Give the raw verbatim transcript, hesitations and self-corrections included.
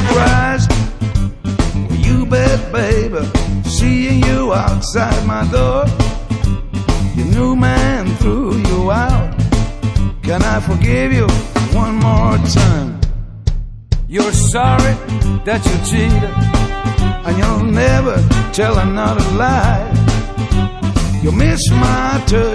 surprised? You bet, baby, seeing you outside my door. Your new man threw you out. Can I forgive you one more time? You're sorry that you cheated, and you'll never tell another lie. You miss my touch.